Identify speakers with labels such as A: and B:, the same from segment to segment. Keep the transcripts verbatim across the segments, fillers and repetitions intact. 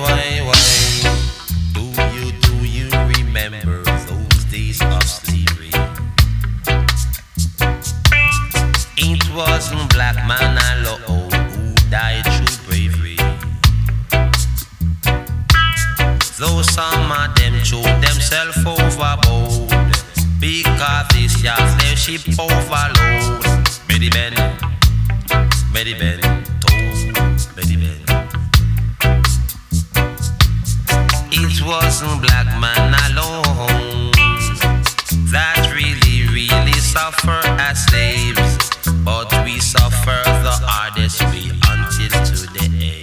A: why, why? Do you, do you remember those days of slavery? It wasn't black man alone who died through bravery. Though some of them threw themselves overboard because this your slave ship overload. Betty Ben, Betty Ben, told Betty Ben. It wasn't black man alone that really, really suffer as slaves, but we suffer the hardest way until today.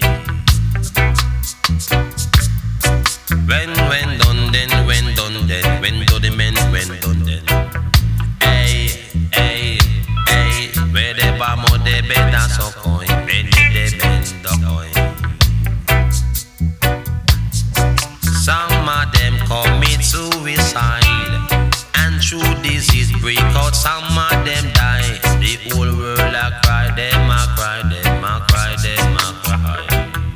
A: When, when done then, when done then, when do the men, when done then. Hey, hey, hey, where the bamo de beda so coin, when de bend the coin. Some of them commit suicide, and through disease break out, some of them die. The whole world a cry, them a cry, them a cry, them a cry.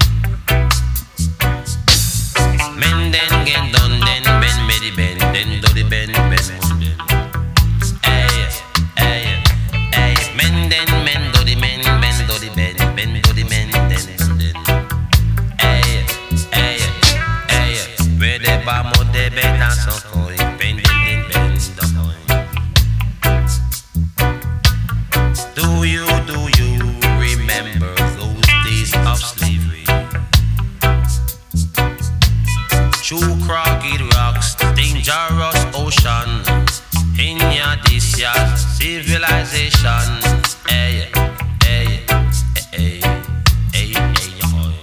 A: Men then get done, then bend me the bend, then do the bend, bend mo den. Hey, hey, hey, men then men do the men, men do the bend, bend do the men, then then. Hey, hey, hey, where the bamo de bend and so coin, bend then bend the coin. Do you, do you remember those days of slavery? Through crooked rocks, dangerous ocean, in your this your civilization. Hey, hey, hey, hey, hey, hey.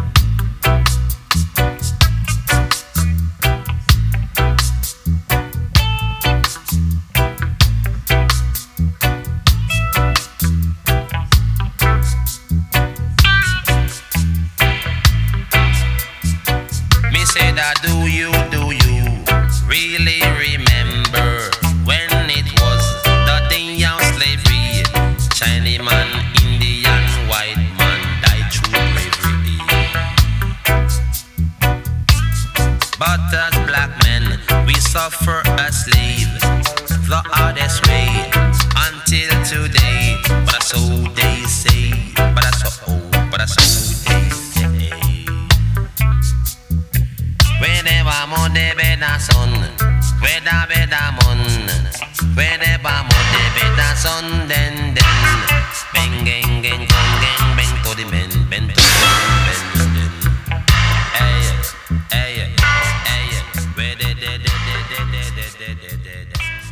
A: Me say that do you, do you really remember when it was the day of slavery? Chinese man, Indian, white man died through bravery. But as black men, we suffer as slave the hardest way until today. But that's so they say, but that's so old, but that's so they say. Where the bamo de beda son, where the beda mon, where the bamo de beda son, den den. Bang gang gang gang gang, bang to the men, bang to the men, bang den. Hey, hey, hey, where the de de de de de de de de de.